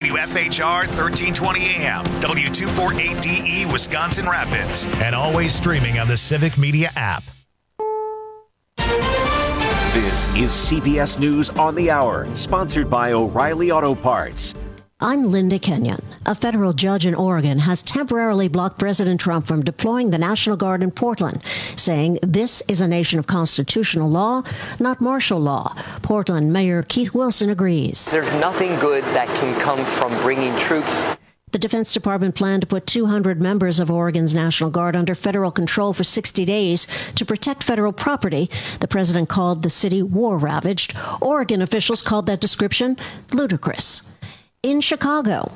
WFHR 1320 AM, W248DE Wisconsin Rapids, and always streaming on the Civic Media app. This is CBS News on the Hour, sponsored by O'Reilly Auto Parts. I'm Linda Kenyon. A federal judge in Oregon has temporarily blocked President Trump from deploying the National Guard in Portland, saying this is a nation of constitutional law, not martial law. Portland Mayor Keith Wilson agrees. There's nothing good that can come from bringing troops. The Defense Department planned to put 200 members of Oregon's National Guard under federal control for 60 days to protect federal property. The president called the city war-ravaged. Oregon officials called that description ludicrous. In Chicago,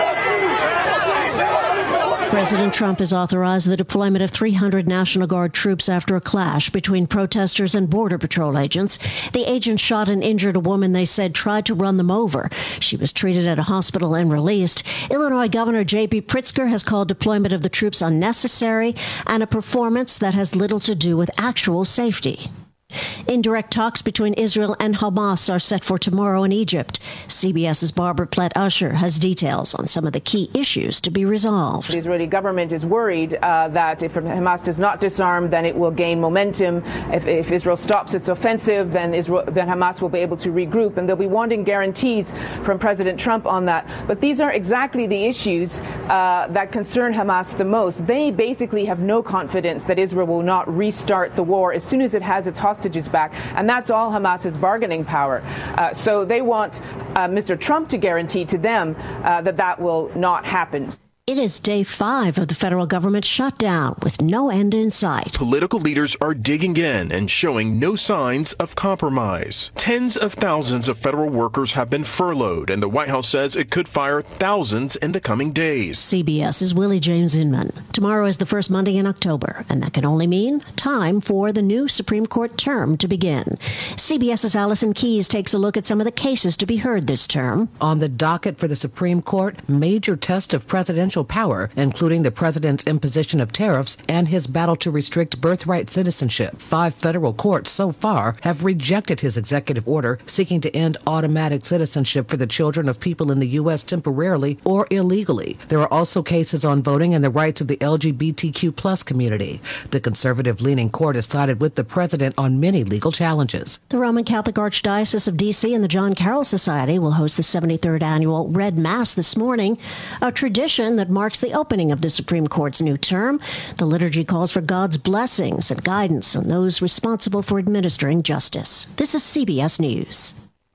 President Trump has authorized the deployment of 300 National Guard troops after a clash between protesters and Border Patrol agents. The agents shot and injured a woman they said tried to run them over. She was treated at a hospital and released. Illinois Governor J.B. Pritzker has called deployment of the troops unnecessary and a performance that has little to do with actual safety. Indirect talks between Israel and Hamas are set for tomorrow in Egypt. CBS's Barbara Platt-Usher has details on some of the key issues to be resolved. The Israeli government is worried that if Hamas does not disarm, then it will gain momentum. If Israel stops its offensive, then Hamas will be able to regroup, and they'll be wanting guarantees from President Trump on that. But these are exactly the issues that concern Hamas the most. They basically have no confidence that Israel will not restart the war as soon as it has its hostages back, and that's all Hamas's bargaining power. So they want Mr. Trump to guarantee to them that will not happen. It is day 5 of the federal government shutdown with no end in sight. Political leaders are digging in and showing no signs of compromise. Tens of thousands of federal workers have been furloughed, and the White House says it could fire thousands in the coming days. CBS's Willie James Inman. Tomorrow is the first Monday in October, and that can only mean time for the new Supreme Court term to begin. CBS's Allison Keyes takes a look at some of the cases to be heard this term. On the docket for the Supreme Court, major test of presidential power, including the president's imposition of tariffs and his battle to restrict birthright citizenship. 5 federal courts so far have rejected his executive order seeking to end automatic citizenship for the children of people in the U.S. temporarily or illegally. There are also cases on voting and the rights of the LGBTQ plus community. The conservative-leaning court has sided with the president on many legal challenges. The Roman Catholic Archdiocese of D.C. and the John Carroll Society will host the 73rd annual Red Mass this morning, a tradition that marks the opening of the Supreme Court's new term. The liturgy calls for God's blessings and guidance on those responsible for administering justice. This is CBS News.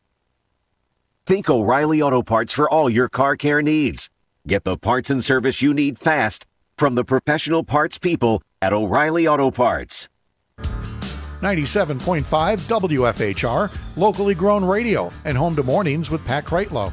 Think O'Reilly Auto Parts for all your car care needs. Get the parts and service you need fast from the professional parts people at O'Reilly Auto Parts. 97.5 WFHR, locally grown radio, and home to mornings with Pat Kreitlow.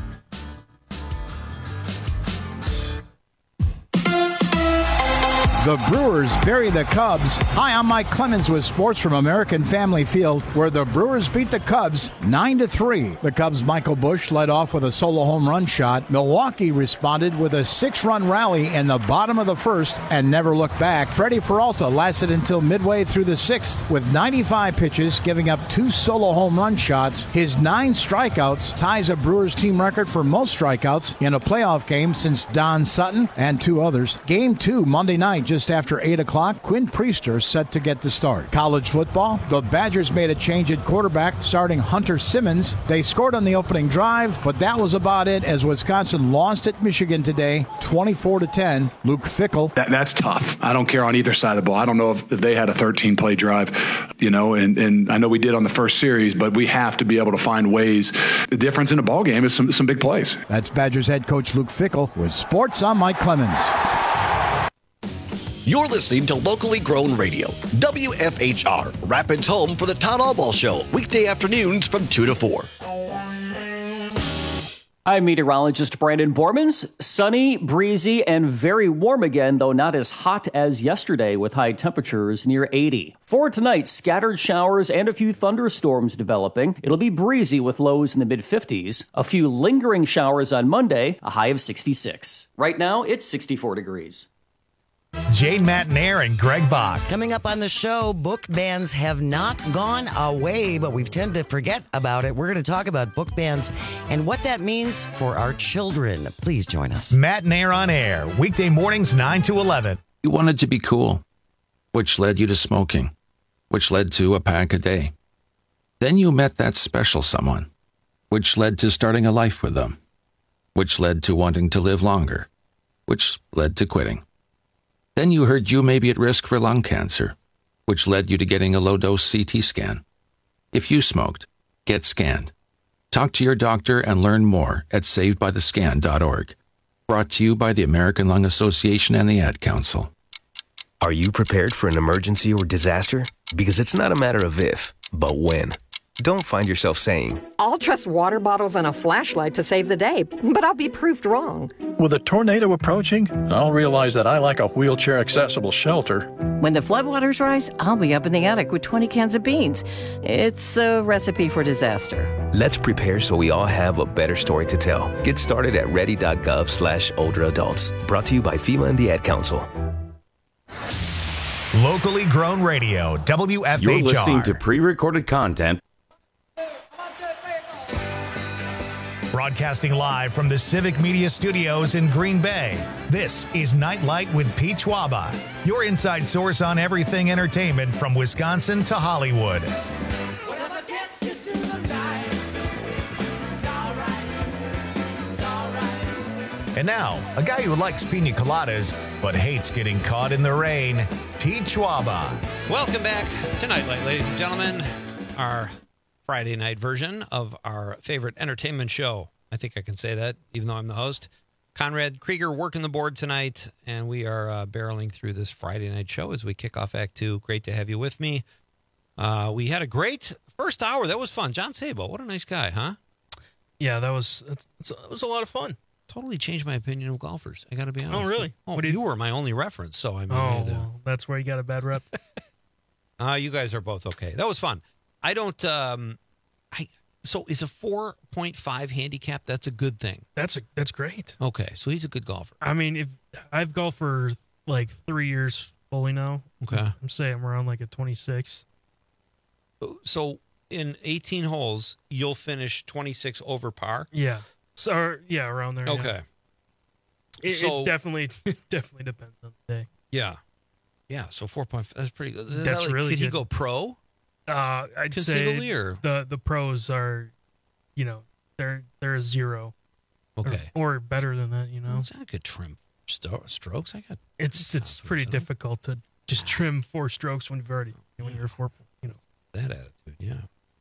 The Brewers bury the Cubs. Hi, I'm Mike Clemens with sports from American Family Field, where the Brewers beat the Cubs 9-3. The Cubs' Michael Busch led off with a solo home run shot. Milwaukee responded with a 6-run rally in the bottom of the first and never looked back. Freddie Peralta lasted until midway through the 6th with 95 pitches, giving up 2 solo home run shots. His 9 strikeouts ties a Brewers team record for most strikeouts in a playoff game since Don Sutton and 2 others. Game 2 Monday night, just after 8 o'clock, Quinn Priester set to get the start. College football, the Badgers made a change at quarterback, starting Hunter Simmons. They scored on the opening drive, but that was about it as Wisconsin lost at Michigan today, 24-10. Luke Fickell. That's tough. I don't care on either side of the ball. I don't know if they had a 13-play drive, and I know we did on the first series, but we have to be able to find ways. The difference in a ball game is some big plays. That's Badgers head coach Luke Fickell with sports. I'm Mike Clemens. You're listening to locally grown radio, WFHR, Rapids home for the Town Hall Ball Show, weekday afternoons from 2 to 4. I'm meteorologist Brandon Bormans. Sunny, breezy, and very warm again, though not as hot as yesterday with high temperatures near 80. For tonight, scattered showers and a few thunderstorms developing. It'll be breezy with lows in the mid-50s. A few lingering showers on Monday, a high of 66. Right now, it's 64 degrees. Jane Matnair and Greg Bach. Coming up on the show, book bans have not gone away, but we tend to forget about it. We're going to talk about book bans and what that means for our children. Please join us. Matnair on air, weekday mornings 9 to 11. You wanted to be cool, which led you to smoking, which led to a pack a day. Then you met that special someone, which led to starting a life with them, which led to wanting to live longer, which led to quitting. Then you heard you may be at risk for lung cancer, which led you to getting a low-dose CT scan. If you smoked, get scanned. Talk to your doctor and learn more at savedbythescan.org. Brought to you by the American Lung Association and the Ad Council. Are you prepared for an emergency or disaster? Because it's not a matter of if, but when. Don't find yourself saying, I'll trust water bottles and a flashlight to save the day, but I'll be proved wrong. With a tornado approaching, I'll realize that I like a wheelchair-accessible shelter. When the floodwaters rise, I'll be up in the attic with 20 cans of beans. It's a recipe for disaster. Let's prepare so we all have a better story to tell. Get started at ready.gov/older adults. Brought to you by FEMA and the Ad Council. Locally grown radio, WFHR. You're listening to pre-recorded content. Broadcasting live from the Civic Media Studios in Green Bay, this is Nightlight with Pete Schwaba, your inside source on everything entertainment from Wisconsin to Hollywood. And now, a guy who likes pina coladas but hates getting caught in the rain, Pete Schwaba. Welcome back to Nightlight, ladies and gentlemen. Our Friday night version of our favorite entertainment show. I think I can say that, even though I'm the host. Conrad Krieger working the board tonight, and we are barreling through this Friday night show as we kick off Act 2. Great to have you with me. We had a great first hour. That was fun. John Sabo, what a nice guy, huh? Yeah, it was a lot of fun. Totally changed my opinion of golfers. I got to be honest. Oh, really? Oh, you were my only reference, so I mean. Well, that's where you got a bad rep. You guys are both okay. That was fun. I don't. So is a 4.5 handicap? That's a good thing. That's great. Okay, so he's a good golfer. I mean, if I've golfed for like 3 years fully now. Okay, I'm saying I'm around like a 26. So in 18 holes, you'll finish 26 over par. Yeah. So yeah, around there. Okay. Yeah. It definitely depends on the day. Yeah. Yeah. So 4.5. That's pretty good. That's really good. Could he go pro? I'd say or? the pros are, they're a 0. Okay. Or better than that, It's not a good trim strokes. It's pretty difficult to just trim 4 strokes when you're 4. That attitude, yeah.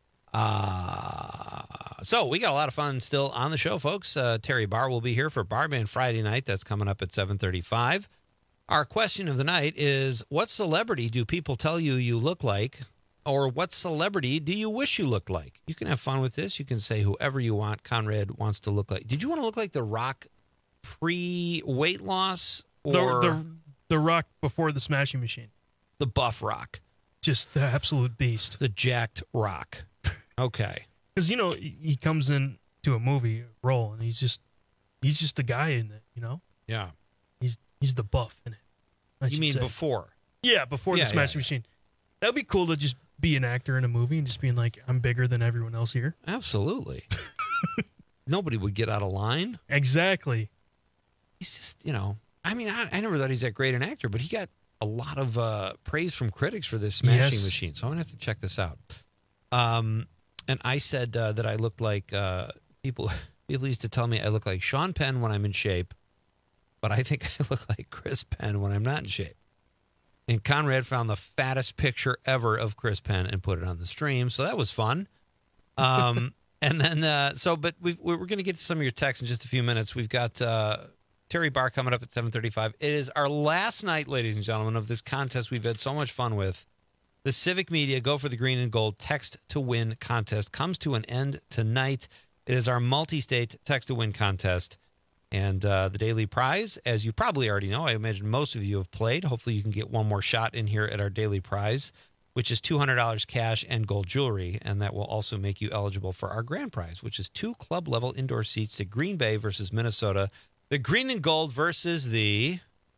So we got a lot of fun still on the show, folks. Terry Barr will be here for Barman Friday night. That's coming up at 7:35. Our question of the night is, what celebrity do people tell you look like? Or what celebrity do you wish you looked like? You can have fun with this. You can say whoever you want. Conrad wants to look like. Did you want to look like The Rock pre-weight loss? Or the Rock before the Smashing Machine? The buff Rock. Just the absolute beast. The jacked Rock. Okay. Because, he comes into a movie role, and he's just a guy in it, Yeah. He's the buff in it. You mean before? Yeah, before the Smashing Machine. That'd be cool to just be an actor in a movie and just being like, I'm bigger than everyone else here. Absolutely. Nobody would get out of line. Exactly. He's just, I mean, I never thought he's that great an actor, but he got a lot of praise from critics for this Smashing Machine. So I'm going to have to check this out. And I said that I looked like people used to tell me I look like Sean Penn when I'm in shape, but I think I look like Chris Penn when I'm not in shape. And Conrad found the fattest picture ever of Chris Penn and put it on the stream, so that was fun. And then, but we're going to get to some of your texts in just a few minutes. We've got Terry Barr coming up at 7:35. It is our last night, ladies and gentlemen, of this contest we've had so much fun with. The Civic Media Go for the Green and Gold Text to Win contest comes to an end tonight. It is our multi-state Text to Win contest. And the daily prize, as you probably already know, I imagine most of you have played. Hopefully you can get one more shot in here at our daily prize, which is $200 cash and gold jewelry. And that will also make you eligible for our grand prize, which is 2 club-level indoor seats to Green Bay versus Minnesota. The green and gold versus the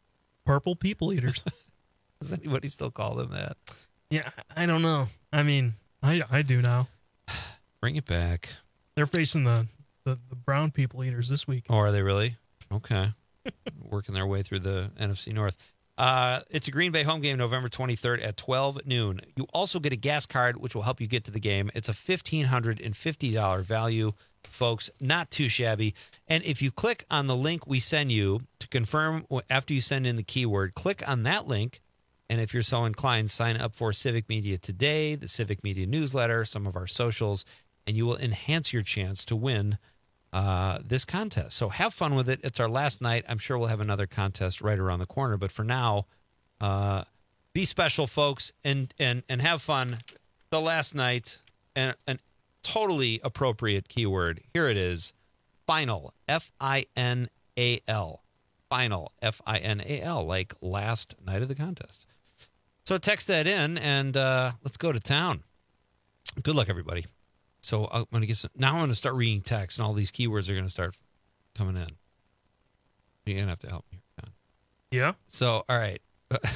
Purple people eaters. Does anybody still call them that? Yeah, I don't know. I mean, I do now. Bring it back. They're facing the brown people eaters this week. Oh, are they really? Okay. Working their way through the NFC North. It's a Green Bay home game November 23rd at 12 noon. You also get a gas card, which will help you get to the game. It's a $1,550 value, folks. Not too shabby. And if you click on the link we send you to confirm after you send in the keyword, click on that link. And if you're so inclined, sign up for Civic Media Today, the Civic Media newsletter, some of our socials, and you will enhance your chance to win this contest. So have fun with it. It's our last night. I'm sure we'll have another contest right around the corner. But for now, be special, folks, and have fun. The last night, and an totally appropriate keyword. Here it is. Final, F-I-N-A-L. Final, F-I-N-A-L, like last night of the contest. So text that in, and let's go to town. Good luck, everybody. So I'm going to get some. Now I'm going to start reading text, and all these keywords are going to start coming in. You're going to have to help me, John. Yeah. So, all right.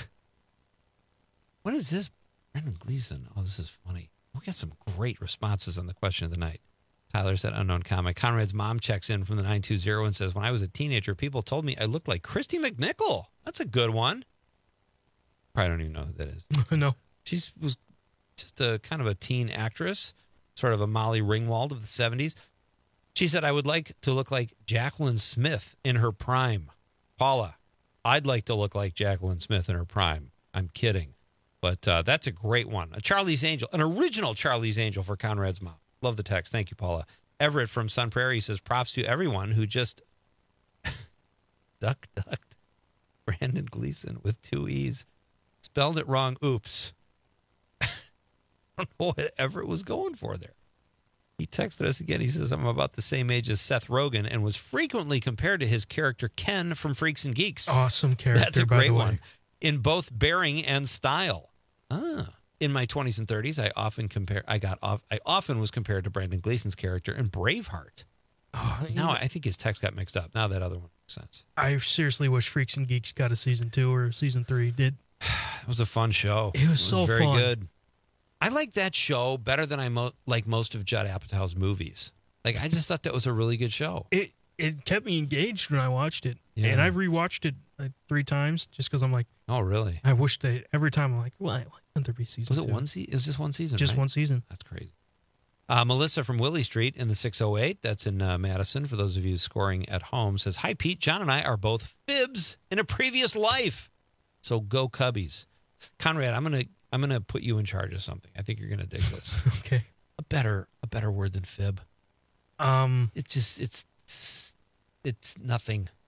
What is this? Brendan Gleason. Oh, this is funny. We got some great responses on the question of the night. Tyler said, unknown comic. Conrad's mom checks in from the 920 and says, when I was a teenager, people told me I looked like Christy McNichol. That's a good one. Probably don't even know who that is. No. She was just a kind of a teen actress, sort of a Molly Ringwald of the 70s. She said, I would like to look like Jacqueline Smith in her prime. Paula, I'd like to look like Jacqueline Smith in her prime. I'm kidding. But that's a great one. A Charlie's Angel, an original Charlie's Angel for Conrad's mom. Love the text. Thank you, Paula. Everett from Sun Prairie says, props to everyone who just ducked Brandon Gleason with 2 E's. Spelled it wrong. Oops. I don't know what Everett was going for there. He texted us again. He says, I'm about the same age as Seth Rogen and was frequently compared to his character Ken from Freaks and Geeks. Awesome character. That's a great one. In both bearing and style. In my 20s and 30s, I often was compared to Brandon Gleason's character in Braveheart. Now I think his text got mixed up. Now that other one makes sense. I seriously wish Freaks and Geeks got a season 2 or season 3. It was a fun show. It was so very fun. Good. I like that show better than I like most of Judd Apatow's movies. Like I just thought that was a really good show. It kept me engaged when I watched it, Yeah. and I've rewatched it like 3 times just because I'm like, oh really? I wish they every time I'm like, why couldn't there be season 2? Was it one season? Is this one season? Just right? one season. That's crazy. Melissa from Willie Street in the 608, that's in Madison, for those of you scoring at home, says, hi, Pete. John and I are both fibs in a previous life. So go Cubbies. Conrad, I'm gonna put you in charge of something. I think you're gonna dig this. Okay. A better word than fib. It's nothing.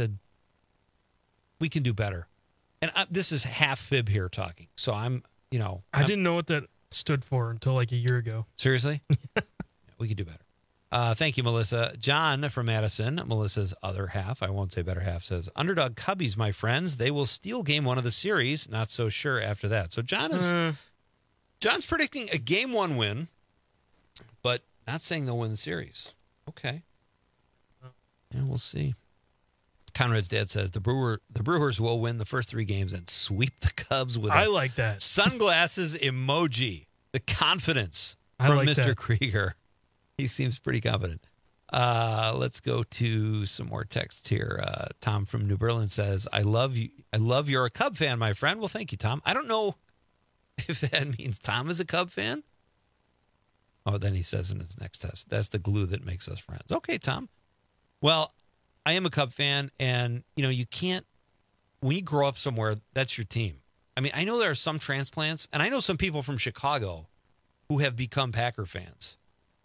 We can do better. And this is half fib here talking. So I didn't know what that stood for until like a year ago. Seriously? Yeah, we could do better. Thank you, Melissa. John from Madison, Melissa's other half, I won't say better half, says, underdog Cubbies, my friends. They will steal game 1 of the series. Not so sure after that. So John's predicting a game 1 win, but not saying they'll win the series. Okay. Yeah, we'll see. Conrad's dad says the Brewers will win the first 3 games and sweep the Cubs with I like that. Sunglasses emoji. The confidence from like Mr. that. Krieger. He seems pretty confident. Let's go to some more texts here. Tom from New Berlin says, I love you. I love you're a Cub fan, my friend. Well, thank you, Tom. I don't know if that means Tom is a Cub fan. Oh, then he says in his next test, that's the glue that makes us friends. Okay, Tom. Well, I am a Cub fan, and, you can't, when you grow up somewhere, that's your team. I mean, I know there are some transplants, and I know some people from Chicago who have become Packer fans.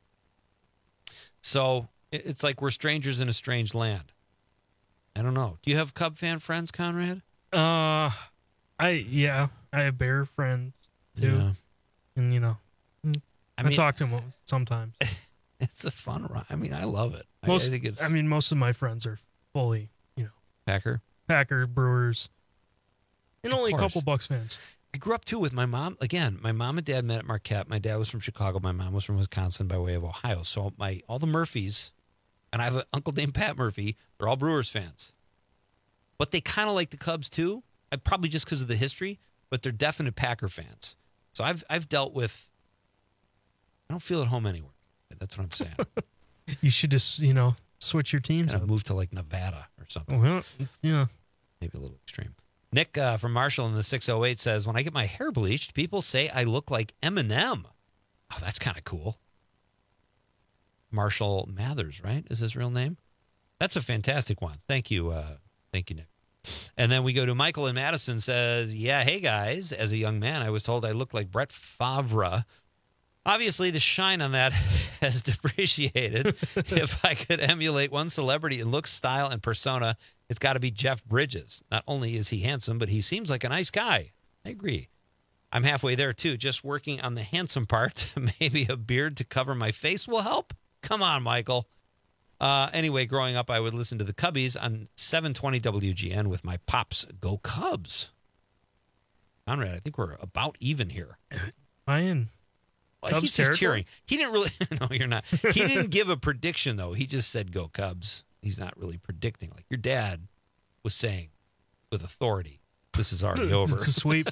So it's like we're strangers in a strange land. I don't know. Do you have Cub fan friends, Conrad? I have Bear friends too. Yeah. And I talk to them sometimes. It's a fun ride. I mean, I love it. I think it's. Most of my friends are fully, Packer, Brewers, and only a couple Bucks fans. I grew up too with my mom. Again, my mom and dad met at Marquette. My dad was from Chicago. My mom was from Wisconsin by way of Ohio. So all the Murphys, and I have an uncle named Pat Murphy. They're all Brewers fans. but they kind of like the Cubs too. Probably just because of the history, but they're definite Packer fans. So I've dealt with. I don't feel at home anywhere. That's what I'm saying. You should just switch your teams. Kind of move to like Nevada or something. Well, yeah, maybe a little extreme. Nick from Marshall in the 608 says, when I get my hair bleached, people say I look like Eminem. Oh, that's kind of cool. Marshall Mathers, right? Is his real name? That's a fantastic one. Thank you. Thank you, Nick. And then we go to Michael in Madison says, yeah, hey, guys. As a young man, I was told I looked like Brett Favre. Obviously, the shine on that has depreciated. If I could emulate one celebrity in look, style, and persona, it's got to be Jeff Bridges. Not only is he handsome, but he seems like a nice guy. I agree. I'm halfway there, too, just working on the handsome part. Maybe a beard to cover my face will help? Come on, Michael. Anyway, growing up, I would listen to the Cubbies on 720 WGN with my pops. Go Cubs. Conrad, I think we're about even here. Ryan. Well, he's just cheering. He didn't really. No, you're not. He didn't give a prediction, though. He just said, go Cubs. He's not really predicting. Like your dad was saying with authority, this is already over. It's a sweep.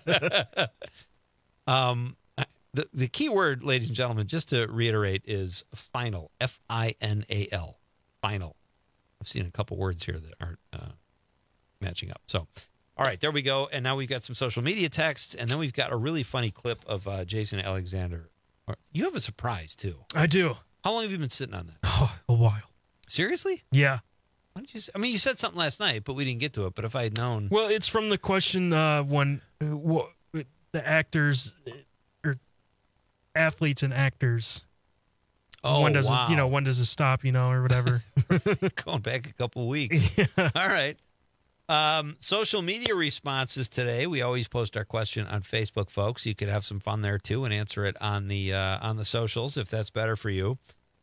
The key word, ladies and gentlemen, just to reiterate, is final. Final. Final. I've seen a couple words here that aren't matching up. So, all right, there we go. And now we've got some social media texts, and then we've got a really funny clip of Jason Alexander. You have a surprise, too. I do. How long have you been sitting on that? Oh, a while. Seriously? Yeah. Why did you say, I mean, you said something last night, but we didn't get to it. But if I had known. Well, it's from the question when the actors or athletes and actors. Oh, when does wow. it, when does it stop, or whatever. Going back a couple weeks. Yeah. All right. Social media responses today. We always post our question on Facebook, folks. You could have some fun there too and answer it on the socials if that's better for you.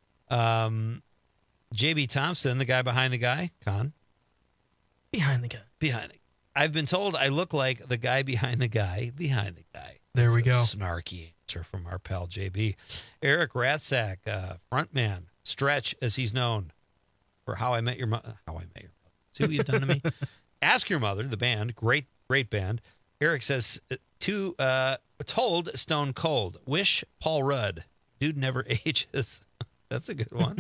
JB Thompson, the guy behind the guy, Con. Behind the guy. Behind it. I've been told I look like the guy behind the guy behind the guy. There we go. Snarky answer from our pal JB. Eric Ratzak, frontman, Stretch, as he's known for How I Met Your Mother. See what you've done to me? Ask Your Mother, the band, great band. Eric says, told Stone Cold, wish Paul Rudd, dude never ages. That's a good one.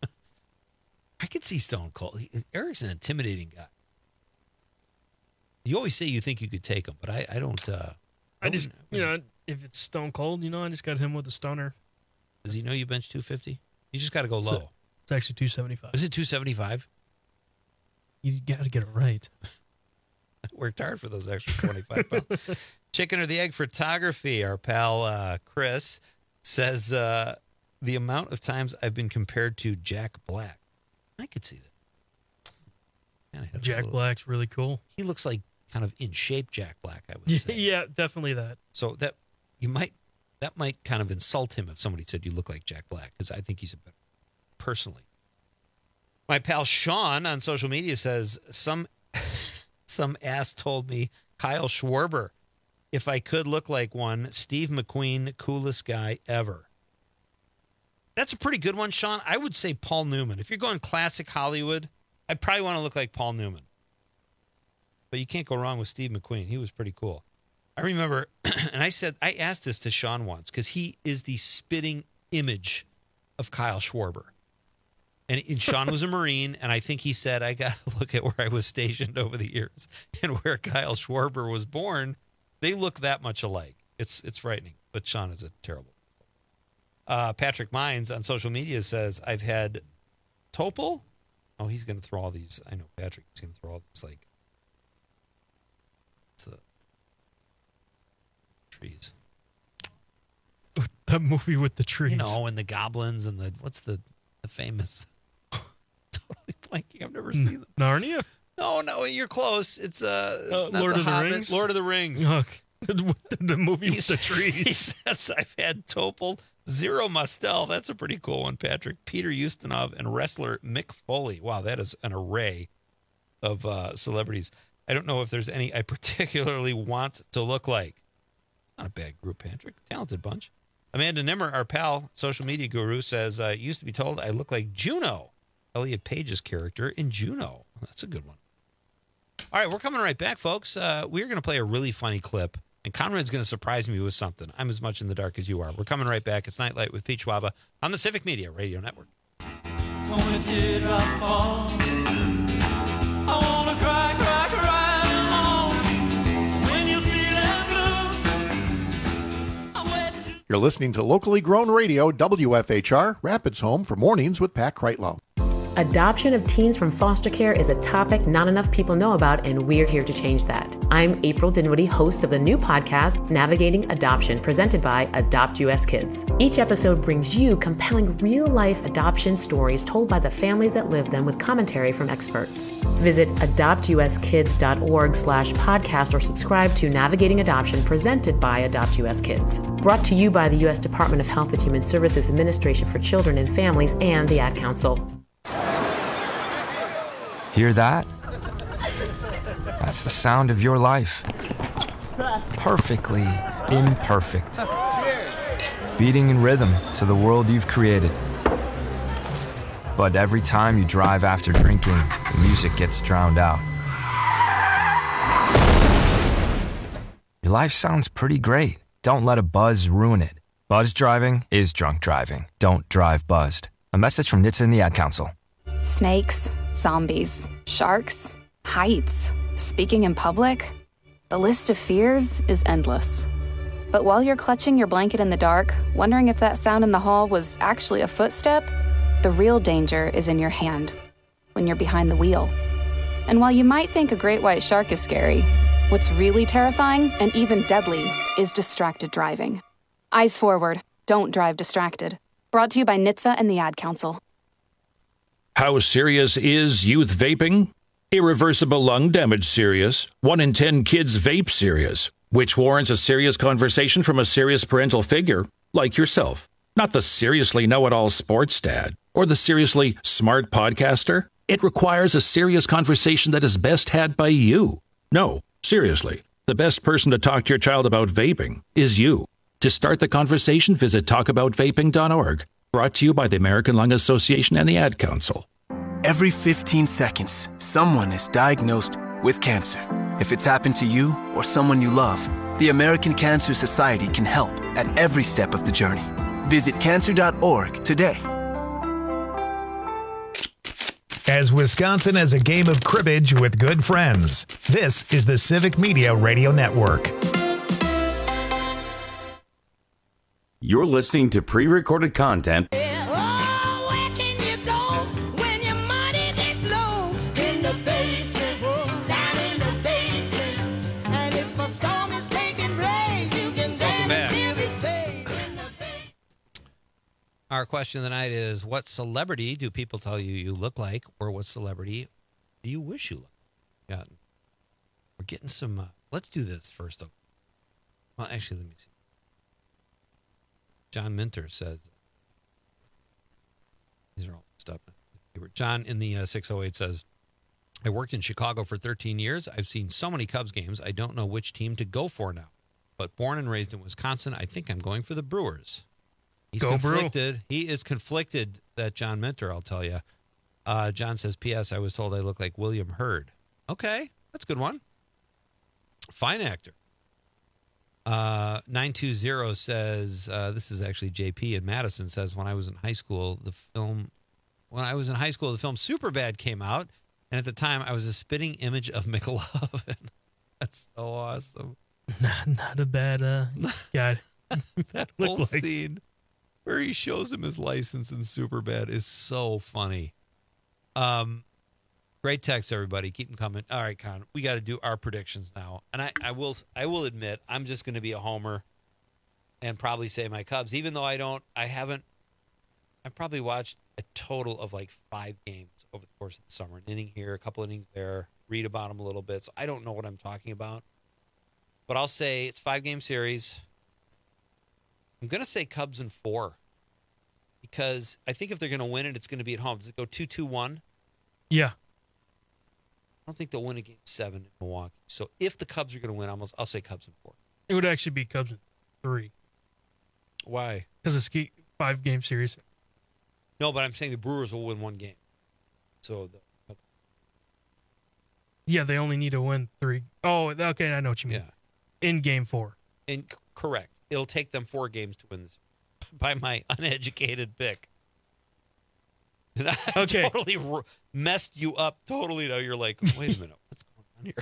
I could see Stone Cold. Eric's an intimidating guy. You always say you think you could take him, but I don't. I just, if it's Stone Cold, I just got him with a stoner. Does he know you bench 250? You just got to go low. It's actually 275. Is it 275? You got to get it right. I worked hard for those extra 25 pounds. Chicken or the egg photography. Our pal Chris says the amount of times I've been compared to Jack Black. I could see that. Jack Black's really cool. He looks like kind of in shape Jack Black, I would say. Yeah, definitely that. So that might kind of insult him if somebody said you look like Jack Black, because I think he's a better personally. My pal Sean on social media says some ass told me Kyle Schwarber. If I could look like one, Steve McQueen, coolest guy ever. That's a pretty good one, Sean. I would say Paul Newman. If you're going classic Hollywood, I'd probably want to look like Paul Newman. But you can't go wrong with Steve McQueen. He was pretty cool. I remember, and I asked this to Sean once, because he is the spitting image of Kyle Schwarber. And Sean was a Marine, and I think he said, I got to look at where I was stationed over the years and where Kyle Schwarber was born. They look that much alike. It's frightening, but Sean is a terrible. Patrick Mines on social media says, I've had Topol. Oh, he's going to throw all these. I know Patrick is going to throw all these, like, it's the trees. That movie with the trees. And the goblins and what's the famous, totally blanking. I've never seen them. Narnia? No, you're close. It's Lord of the Rings? Lord of the Rings. The movie with the trees. He says, I've had Topol, Zero Mostel. That's a pretty cool one, Patrick. Peter Ustinov, and wrestler Mick Foley. Wow, that is an array of celebrities. I don't know if there's any I particularly want to look like. Not a bad group, Patrick. Talented bunch. Amanda Nimmer, our pal, social media guru, says, used to be told I look like Juno, Elliot Page's character in Juno. That's a good one. All right, we're coming right back, folks. We're going to play a really funny clip, and Conrad's going to surprise me with something. I'm as much in the dark as you are. We're coming right back. It's Nightlight with Pete Schwaba on the Civic Media Radio Network. When did I fall? I wanna cry, cry, cry alone. When you feeling blue. You're listening to locally grown radio, WFHR, Rapids Home for Mornings with Pat Kreitlow. Adoption of teens from foster care is a topic not enough people know about, and we're here to change that. I'm April Dinwiddie, host of the new podcast, Navigating Adoption, presented by Adopt US Kids. Each episode brings you compelling real-life adoption stories told by the families that live them with commentary from experts. Visit adoptuskids.org/podcast or subscribe to Navigating Adoption, presented by Adopt US Kids. Brought to you by the U.S. Department of Health and Human Services Administration for Children and Families and the Ad Council. Hear that? That's the sound of your life. Perfectly imperfect. Beating in rhythm to the world you've created. But every time you drive after drinking, the music gets drowned out. Your life sounds pretty great. Don't let a buzz ruin it. Buzz driving is drunk driving. Don't drive buzzed. A message from NHTSA and the Ad Council. Snakes, zombies, sharks, heights, speaking in public. The list of fears is endless. But while you're clutching your blanket in the dark, wondering if that sound in the hall was actually a footstep, the real danger is in your hand, when you're behind the wheel. And while you might think a great white shark is scary, what's really terrifying and even deadly is distracted driving. Eyes forward, don't drive distracted. Brought to you by NHTSA and the Ad Council. How serious is youth vaping? Irreversible lung damage serious. 1 in 10 kids vape serious, which warrants a serious conversation from a serious parental figure like yourself. Not the seriously know-it-all sports dad or the seriously smart podcaster. It requires a serious conversation that is best had by you. No, seriously, the best person to talk to your child about vaping is you. To start the conversation, visit talkaboutvaping.org. Brought to you by the American Lung Association and the Ad Council. Every 15 seconds, someone is diagnosed with cancer. If it's happened to you or someone you love, the American Cancer Society can help at every step of the journey. Visit cancer.org today. As Wisconsin has a game of cribbage with good friends, this is the Civic Media Radio Network. You're listening to pre-recorded content. Our question of the night is, what celebrity do people tell you you look like, or what celebrity do you wish you looked like? We're getting some... let's do this first, though. Well, actually, let me see. John Minter says... These are all stuff. John in the 608 says, I worked in Chicago for 13 years. I've seen so many Cubs games, I don't know which team to go for now. But born and raised in Wisconsin, I think I'm going for the Brewers. He's conflicted. Brew. He is conflicted, that John Minter, I'll tell you. John says, P.S. I was told I look like William Hurd. Okay, that's a good one. Fine actor. 920 says, this is actually JP in Madison, says, when I was in high school, the film Superbad came out, and at the time I was a spitting image of McLovin. That's so awesome. Not a bad guy. That whole scene where he shows him his license in Superbad is so funny. Great text, everybody. Keep them coming. All right, Con, we got to do our predictions now. And I will admit, I'm just going to be a homer and probably say my Cubs, even though I've probably watched a total of like 5 games over the course of the summer. An inning here, a couple innings there, read about them a little bit. So I don't know what I'm talking about. But I'll say it's 5-game series. I'm going to say Cubs in 4 because I think if they're going to win it, it's going to be at home. Does it go 2-2-1? Yeah. I don't think they'll win a game 7 in Milwaukee. So if the Cubs are going to win, I'll say Cubs in 4. It would actually be Cubs in 3. Why? Because it's a 5-game series. No, but I'm saying the Brewers will win 1 game. So Yeah, they only need to win 3. Oh, okay, I know what you mean. Yeah. In Game 4. Correct. It'll take them 4 games to win this by my uneducated pick. And I totally messed you up totally. Now you're like, wait a minute, what's going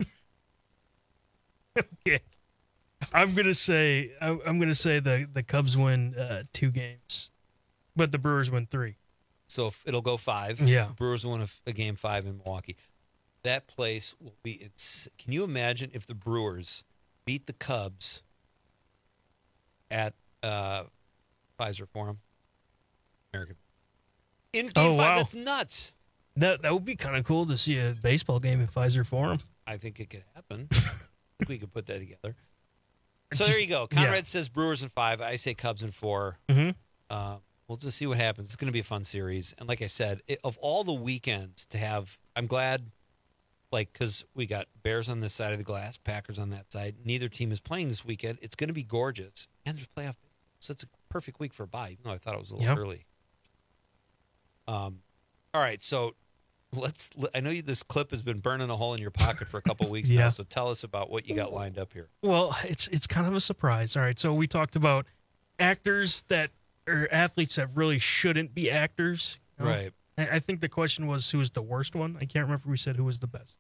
on here? Okay. I'm gonna say the Cubs win 2 games, but the Brewers win 3. So it'll go 5. Yeah. Brewers win a game 5 in Milwaukee. That place will be. Can you imagine if the Brewers beat the Cubs at Pfizer Forum? American. In game 5, that's nuts. That would be kind of cool to see a baseball game at Pfizer Forum. I think it could happen. I think we could put that together. So there you go. Conrad says Brewers in 5. I say Cubs in 4. Mm-hmm. We'll just see what happens. It's going to be a fun series. And like I said, of all the weekends to have, I'm glad, because we got Bears on this side of the glass, Packers on that side. Neither team is playing this weekend. It's going to be gorgeous. And there's playoff. So it's a perfect week for a bye, even though I thought it was a little early. All right, so I know this clip has been burning a hole in your pocket for a couple of weeks now, so tell us about what you got lined up here. Well, it's kind of a surprise. All right, so we talked about athletes that really shouldn't be actors. You know? Right. I think the question was who was the worst one. I can't remember if we said who was the best.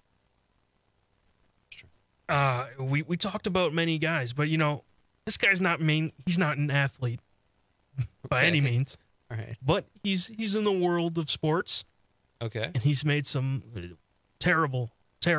We talked about many guys, but this guy's not he's not an athlete by any means. All right. But he's in the world of sports. Okay. And he's made some terrible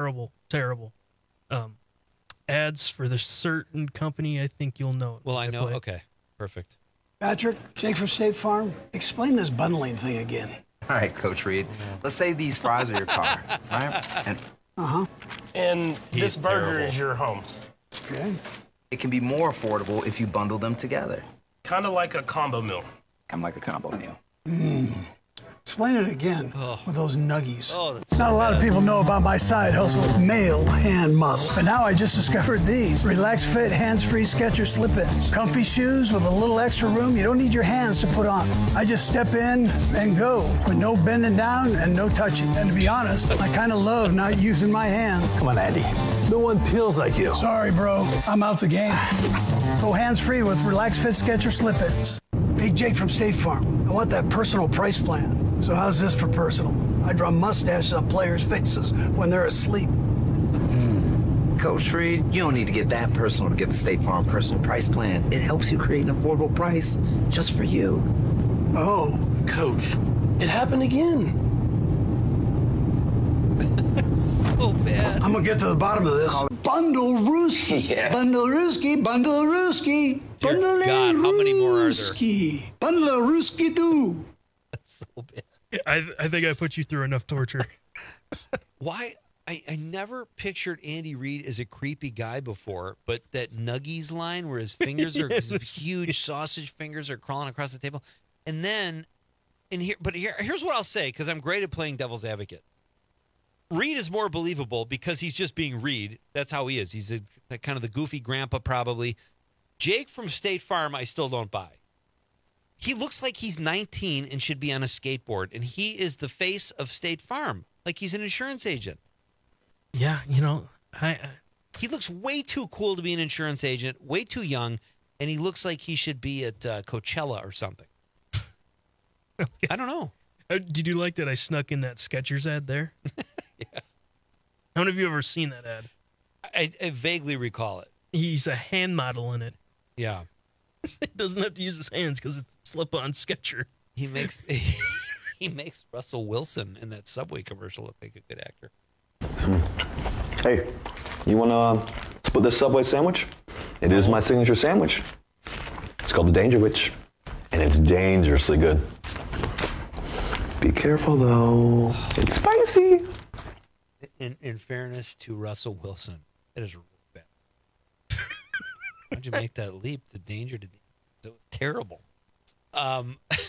ads for this certain company. I think you'll know. Well, I know. Okay. Perfect. Patrick, Jake from State Farm, explain this bundling thing again. All right, Coach Reed. Let's say these fries are your car, right? And this burger is your home. Okay. It can be more affordable if you bundle them together. Kind of like a combo meal. Kind of like a combo meal. Explain it again with those nuggies. that's Not a lot of people know about my side hustle, male hand model. But now I just discovered these. Relax Fit hands-free Skechers slip-ins. Comfy shoes with a little extra room you don't need your hands to put on. I just step in and go with no bending down and no touching. And to be honest, I kind of love not using my hands. Come on, Andy. No one peels like you. Sorry, bro. I'm out the game. Go hands-free with Relax Fit Skechers slip-ins. Hey, Jake from State Farm. I want that personal price plan. So how's this for personal? I draw mustaches on players' faces when they're asleep. Coach Reed, you don't need to get that personal to get the State Farm personal price plan. It helps you create an affordable price just for you. Oh. Coach, it happened again. So bad. I'm going to get to the bottom of this. Bundle Rooski. Yeah. Bundle Rooski. Bundle Rooski. Bundle God, how many more are there? Rooski. Bundle Rooski do. That's so bad. I think I put you through enough torture. Why? I never pictured Andy Reid as a creepy guy before, but that Nuggies line where his fingers are his huge sausage fingers are crawling across the table, and then here's what I'll say because I'm great at playing devil's advocate. Reid is more believable because he's just being Reid. That's how he is. He's kind of the goofy grandpa probably. Jake from State Farm, I still don't buy. He looks like he's 19 and should be on a skateboard, and he is the face of State Farm, like he's an insurance agent. Yeah, he looks way too cool to be an insurance agent, way too young, and he looks like he should be at Coachella or something. Okay. I don't know. Did you like that I snuck in that Skechers ad there? Yeah. How many of you ever seen that ad? I vaguely recall it. He's a hand model in it. Yeah. He doesn't have to use his hands because it's a slip-on Sketcher. He makes Russell Wilson in that Subway commercial look like a good actor. Hey, you want to split this Subway sandwich? It is my signature sandwich. It's called the Danger Witch, and it's dangerously good. Be careful, though. It's spicy. In fairness to Russell Wilson, it is really bad. Why'd you make that leap? The danger to it was terrible. I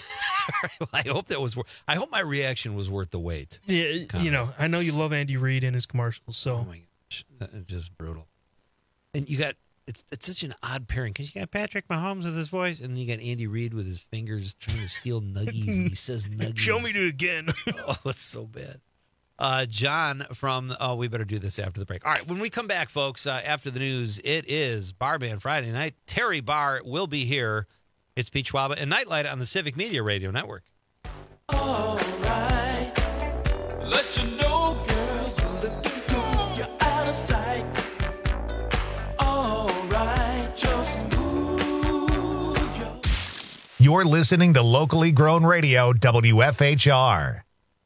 hope that was. I hope my reaction was worth the wait. Yeah, I know you love Andy Reid and his commercials. So, oh my gosh, it's just brutal. And you got it's such an odd pairing because you got Patrick Mahomes with his voice, and you got Andy Reid with his fingers trying to steal nuggies, and he says nuggies. Show me do it again. Oh, it's so bad. John from, we better do this after the break. All right, when we come back, folks, after the news, it is Bar Band Friday night. Terry Barr will be here. It's Pete Schwaba and Nightlight on the Civic Media Radio Network. All right. Let you know, girl, you're looking good. You're out of sight. All right, just move your... You're listening to locally grown radio, WFHR.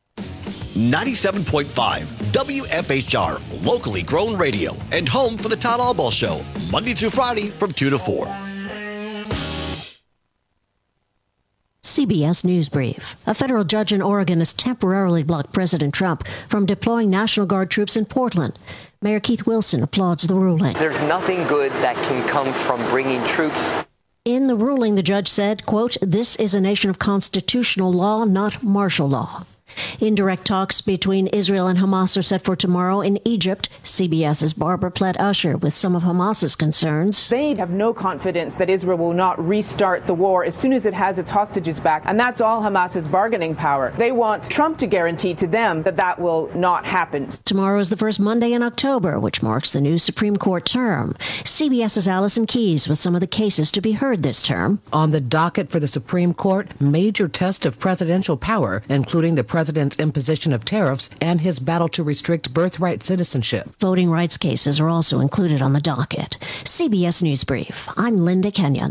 97.5 WFHR, locally grown radio, and home for the Todd Albaugh Show, Monday through Friday from 2 to 4. CBS News Brief. A federal judge in Oregon has temporarily blocked President Trump from deploying National Guard troops in Portland. Mayor Keith Wilson applauds the ruling. There's nothing good that can come from bringing troops. In the ruling, the judge said, quote, "This is a nation of constitutional law, not martial law." Indirect talks between Israel and Hamas are set for tomorrow in Egypt. CBS's Barbara Platt-Usher with some of Hamas's concerns. They have no confidence that Israel will not restart the war as soon as it has its hostages back, and that's all Hamas's bargaining power. They want Trump to guarantee to them that that will not happen. Tomorrow is the first Monday in October, which marks the new Supreme Court term. CBS's Allison Keyes with some of the cases to be heard this term. On the docket for the Supreme Court, major test of presidential power, including the president's imposition of tariffs and his battle to restrict birthright citizenship. Voting rights cases are also included on the docket. CBS News Brief. I'm Linda Kenyon.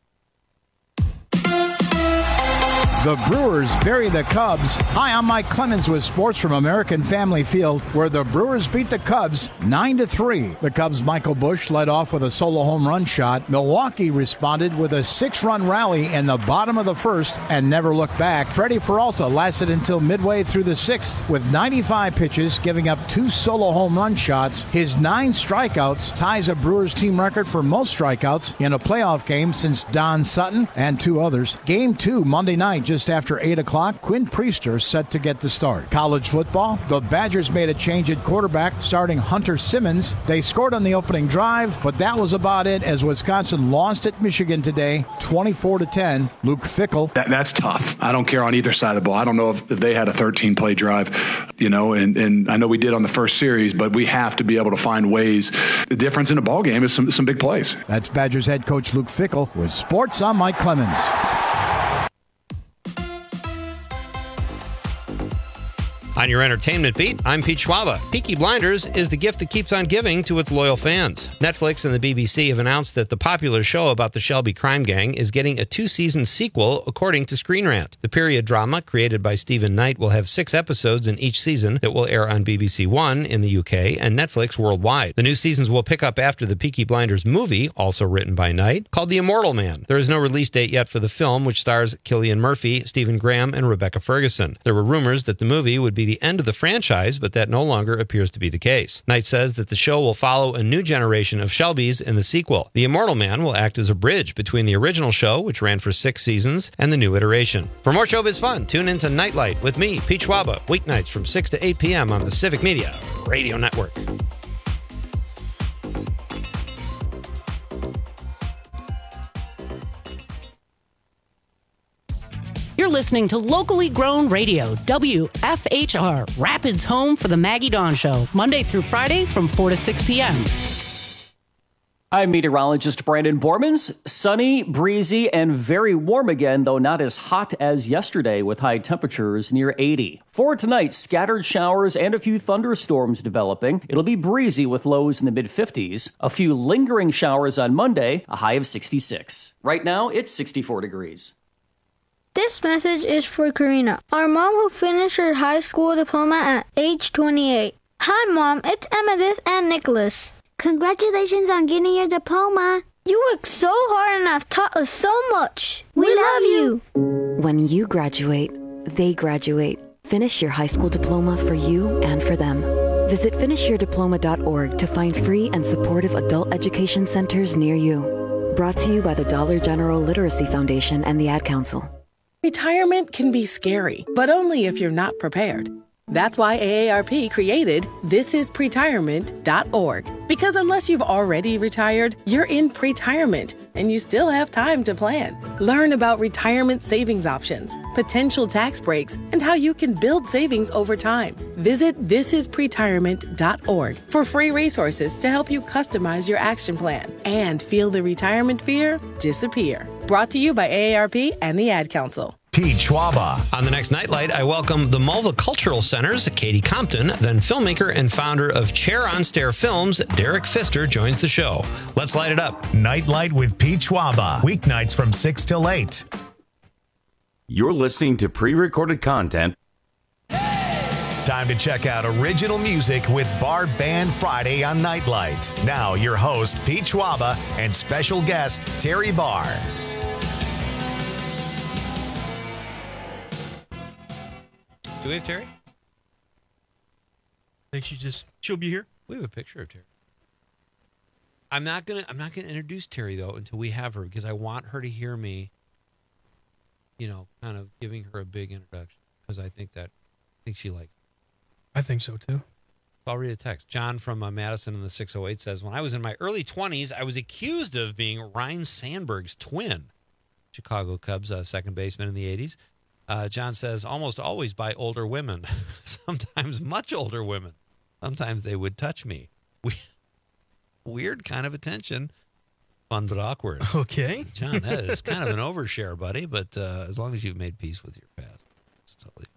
The Brewers bury the Cubs. Hi, I'm Mike Clemens with sports from American Family Field, where the Brewers beat the Cubs 9-3. The Cubs' Michael Busch led off with a solo home run shot. Milwaukee responded with a 6-run rally in the bottom of the first and never looked back. Freddie Peralta lasted until midway through the sixth with 95 pitches, giving up 2 solo home run shots. His 9 strikeouts ties a Brewers team record for most strikeouts in a playoff game since Don Sutton and 2 others. Game 2 Monday night, just after 8 o'clock, Quinn Priester set to get the start. College football, the Badgers made a change at quarterback, starting Hunter Simmons. They scored on the opening drive, but that was about it as Wisconsin lost at Michigan today, 24-10. Luke Fickell. That's tough. I don't care on either side of the ball. I don't know if they had a 13-play drive, and I know we did on the first series, but we have to be able to find ways. The difference in a ball game is some big plays. That's Badgers head coach Luke Fickell with sports. I'm Mike Clemens. On your entertainment beat, I'm Pete Schwaba. Peaky Blinders is the gift that keeps on giving to its loyal fans. Netflix and the BBC have announced that the popular show about the Shelby crime gang is getting a 2-season sequel, according to Screen Rant. The period drama, created by Stephen Knight, will have 6 episodes in each season that will air on BBC One in the UK and Netflix worldwide. The new seasons will pick up after the Peaky Blinders movie, also written by Knight, called The Immortal Man. There is no release date yet for the film, which stars Cillian Murphy, Stephen Graham, and Rebecca Ferguson. There were rumors that the movie would be the end of the franchise, but that no longer appears to be the case. Knight says that the show will follow a new generation of Shelbys in the sequel. The Immortal Man will act as a bridge between the original show, which ran for 6 seasons, and the new iteration. For more showbiz fun, tune into Nightlight with me, Pete Schwaba, weeknights from 6 to 8 p.m. on the Civic Media Radio Network. You're listening to locally grown radio, WFHR, Rapids home for the Maggie Dawn Show, Monday through Friday from 4 to 6 p.m. I'm meteorologist Brandon Bormans. Sunny, breezy, and very warm again, though not as hot as yesterday with high temperatures near 80. For tonight, scattered showers and a few thunderstorms developing. It'll be breezy with lows in the mid-50s. A few lingering showers on Monday, a high of 66. Right now, it's 64 degrees. This message is for Karina, our mom who finished her high school diploma at age 28. Hi, Mom. It's Emmettith and Nicholas. Congratulations on getting your diploma. You worked so hard and have taught us so much. We love you. When you graduate, they graduate. Finish your high school diploma for you and for them. Visit finishyourdiploma.org to find free and supportive adult education centers near you. Brought to you by the Dollar General Literacy Foundation and the Ad Council. Retirement can be scary, but only if you're not prepared. That's why AARP created thisispretirement.org. Because unless you've already retired, you're in pre-retirement, and you still have time to plan. Learn about retirement savings options, potential tax breaks, and how you can build savings over time. Visit thisispretirement.org for free resources to help you customize your action plan and feel the retirement fear disappear. Brought to you by AARP and the Ad Council. Pete Schwaba. On the next Nightlight, I welcome the Mulva Cultural Center's Katie Compton, then filmmaker and founder of Chair on Stair Films, Derek Pfister, joins the show. Let's light it up. Nightlight with Pete Schwaba. Weeknights from 6 till 8. You're listening to pre-recorded content. Time to check out original music with Bar Band Friday on Nightlight. Now, your host, Pete Schwaba, and special guest, Terry Barr. Do we have Terry? I think she'll be here. We have a picture of Terry. I'm not gonna introduce Terry though until we have her, because I want her to hear me, kind of giving her a big introduction, because I think she likes it. I think so too. I'll read a text. John from Madison in the 608 says, when I was in my early 20s, I was accused of being Ryne Sandberg's twin. Chicago Cubs second baseman in the 80s. John says, almost always by older women, sometimes much older women. Sometimes they would touch me. Weird kind of attention. Fun but awkward. Okay. John, that is kind of an overshare, buddy, but as long as you've made peace with your past, it's totally.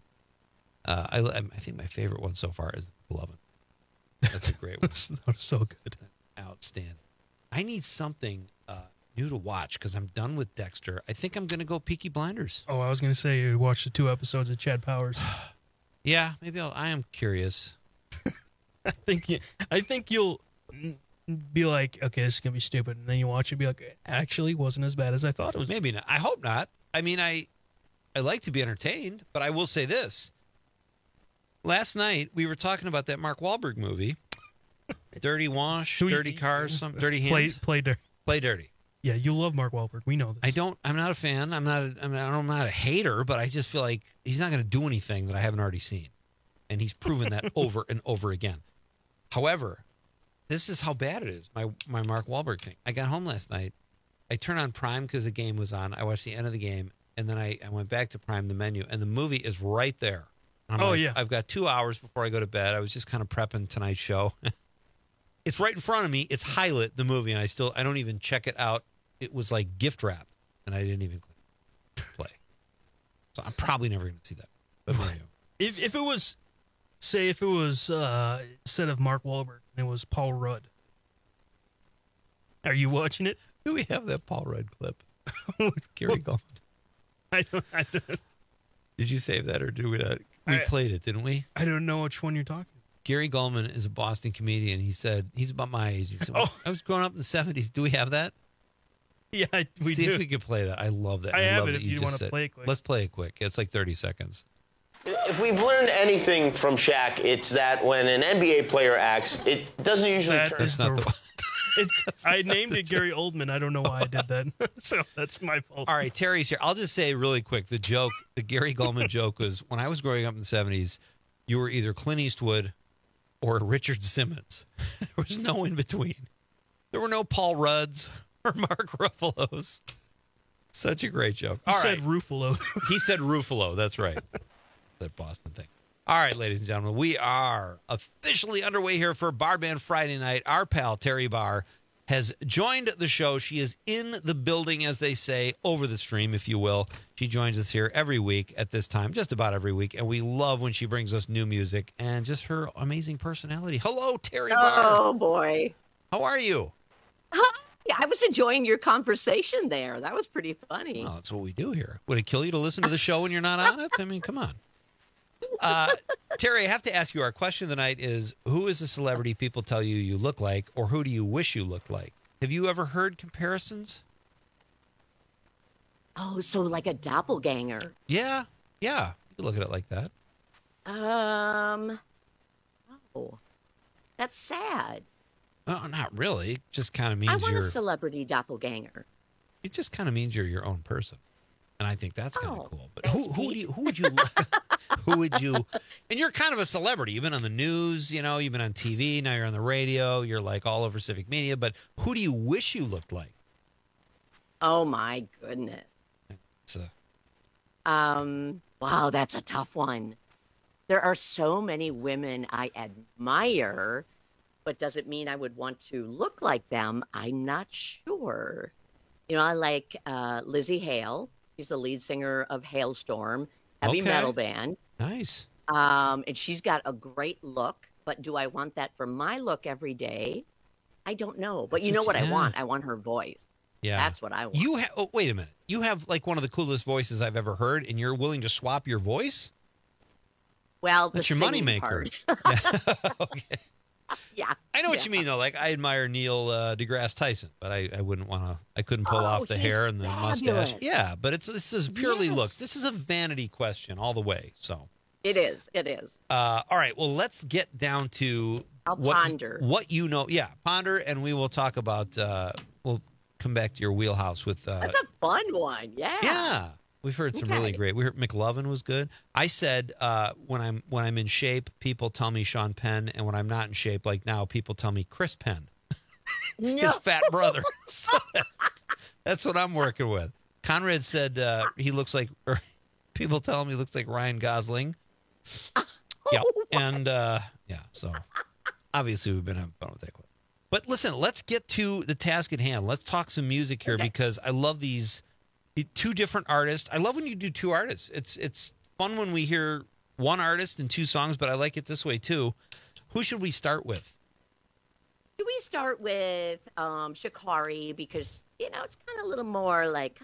I think my favorite one so far is The Beloved. That's a great one. That was so good. Outstanding. I need something new to watch because I'm done with Dexter. I think I'm going to go Peaky Blinders. Oh, I was going to say you watched the 2 episodes of Chad Powers. Yeah, maybe I am curious. I think you'll be like, okay, this is going to be stupid. And then you watch it and be like, it actually wasn't as bad as I thought it was. Maybe not. I hope not. I mean, I like to be entertained, but I will say this. Last night, we were talking about that Mark Wahlberg movie, Dirty Wash, Dirty Cars, Dirty Hands. Play Dirty. Play Dirty. Yeah, you love Mark Wahlberg. We know this. I'm not a fan. I'm not a hater, but I just feel like he's not going to do anything that I haven't already seen. And he's proven that over and over again. However, this is how bad it is, my Mark Wahlberg thing. I got home last night. I turned on Prime because the game was on. I watched the end of the game, and then I went back to Prime, the menu, and the movie is right there. And I'm yeah. I've got 2 hours before I go to bed. I was just kind of prepping tonight's show. It's right in front of me. It's Highlight, the movie, and I don't even check it out. It was like gift wrap, and I didn't even click play. So I'm probably never going to see that. But if it was, say, instead of Mark Wahlberg, and it was Paul Rudd. Are you watching it? Do we have that Paul Rudd clip? Gary Gulman. I don't. Did you save that, or did we not? We played it, didn't we? I don't know which one you're talking. Gary Gulman is a Boston comedian. He said, he's about my age. He said, I was growing up in the 70s. Do we have that? Yeah, we See do. if we could play that. I love that. I have love it that if you want to play it quick. Let's play it quick. It's like 30 seconds. If we've learned anything from Shaq, it's that when an NBA player acts, it doesn't usually turn. That's not the one. I named it Gary Oldman. I don't know why I did that. So that's my fault. All right, Terry's here. I'll just say really quick, the Gary Gulman joke was, when I was growing up in the 70s, you were either Clint Eastwood or Richard Simmons. There was no in between. There were no Paul Rudds or Mark Ruffalo's. Such a great joke. He said Ruffalo. He said Ruffalo. That's right. That Boston thing. All right, ladies and gentlemen, we are officially underway here for Bar Band Friday night. Our pal, Terry Barr, has joined the show. She is in the building, as they say, over the stream, if you will. She joins us here every week at this time, just about every week, and we love when she brings us new music and just her amazing personality. Hello, Terry Barr. Oh, boy. How are you? Yeah, I was enjoying your conversation there. That was pretty funny. Well, that's what we do here. Would it kill you to listen to the show when you're not on it? I mean, come on. Terry, I have to ask you, our question of the night is, who is a celebrity people tell you look like, or who do you wish you looked like? Have you ever heard comparisons? Oh, so like a doppelganger. Yeah. You can look at it like that. Oh, that's sad. Oh, not really. It just kind of means I want a celebrity doppelganger. It just kind of means you're your own person. And I think that's kind of cool. But who would you Who would you? And you're kind of a celebrity. You've been on the news, you've been on TV. Now you're on the radio. You're like all over civic media. But who do you wish you looked like? Oh my goodness. Wow, that's a tough one. There are so many women I admire, but does it mean I would want to look like them? I'm not sure. I like Lizzie Hale. She's the lead singer of Hailstorm, heavy metal band. Nice. And she's got a great look, but do I want that for my look every day? I don't know. But you know what I want? I want her voice. Yeah. That's what I want. Wait a minute. You have like one of the coolest voices I've ever heard, and you're willing to swap your voice? Well, that's your moneymaker. Okay. Yeah. I know what you mean, though. Like, I admire Neil deGrasse Tyson, but I wouldn't want to. I couldn't pull off the hair and the mustache. Yeah, but this is purely looks. This is a vanity question all the way. So it is. All right. Well, let's get down to ponder what you know. Yeah, ponder, and we will talk about. We'll come back to your wheelhouse with. That's a fun one. Yeah. Yeah. We've heard some really great. We heard McLovin was good. I said when I'm in shape, people tell me Sean Penn, and when I'm not in shape, like now, people tell me Chris Penn, his fat brother. So that's what I'm working with. Conrad said he looks like. Or people tell him he looks like Ryan Gosling. Yeah, and so obviously we've been having fun with that. But listen, let's get to the task at hand. Let's talk some music here because I love these. Two different artists. I love when you do two artists. It's fun when we hear one artist and two songs, but I like it this way too. Who should we start with? Should we start with Sha'Carri because it's kind of a little more like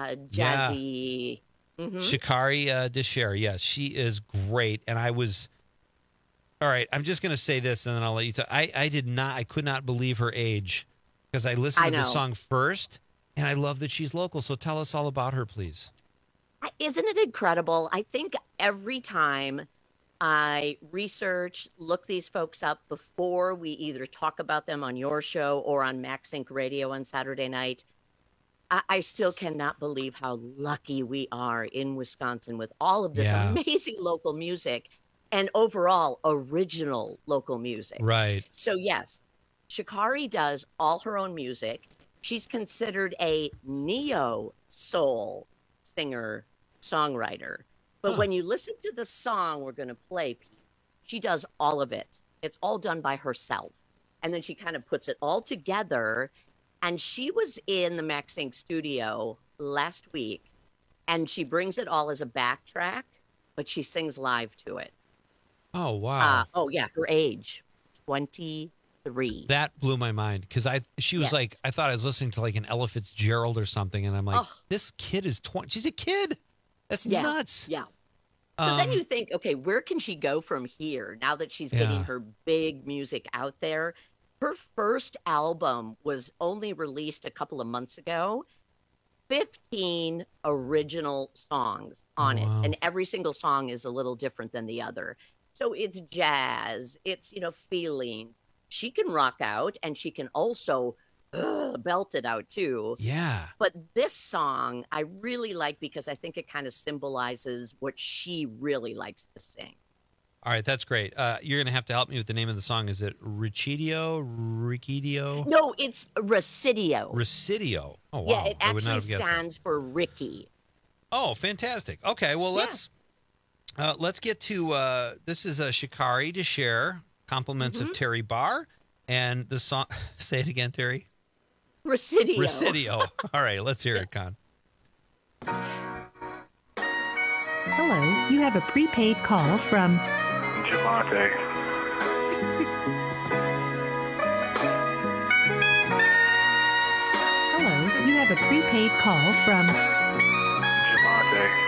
jazzy. Yeah. Mm-hmm. Sha'Carri Desher. Yeah, she is great. And I was all right. I'm just going to say this, and then I'll let you talk. I could not believe her age because I listened to the song first. And I love that she's local. So tell us all about her, please. Isn't it incredible? I think every time I research, look these folks up before we either talk about them on your show or on MaxSync Radio on Saturday night, I still cannot believe how lucky we are in Wisconsin with all of this amazing local music and overall original local music. Right. So, yes, Sha'Carri does all her own music. She's considered a neo-soul singer-songwriter. But when you listen to the song we're going to play, she does all of it. It's all done by herself. And then she kind of puts it all together. And she was in the MaxSync studio last week, and she brings it all as a backtrack, but she sings live to it. Oh, wow. Her age, 23. That blew my mind because she was like, I thought I was listening to like an Ella Fitzgerald or something, and I'm like, this kid is 20. She's a kid. That's nuts. Yeah. So then you think, okay, where can she go from here now that she's getting her big music out there? Her first album was only released a couple of months ago. 15 original songs on it, and every single song is a little different than the other. So it's jazz, it's feeling. She can rock out, and she can also belt it out, too. Yeah. But this song I really like because I think it kind of symbolizes what she really likes to sing. All right, that's great. You're going to have to help me with the name of the song. Is it Riccidio? No, it's Riccidio. Riccidio. Oh, wow. Yeah, it actually stands for Ricky. Oh, fantastic. Okay, well, let's get to this is Sha'Carri Desher. Compliments of Terry Barr, and the song. Say it again, Terry. Riccidio. All right, let's hear it, Con. Hello, you have a prepaid call from Javante. Hello, you have a prepaid call from Javante.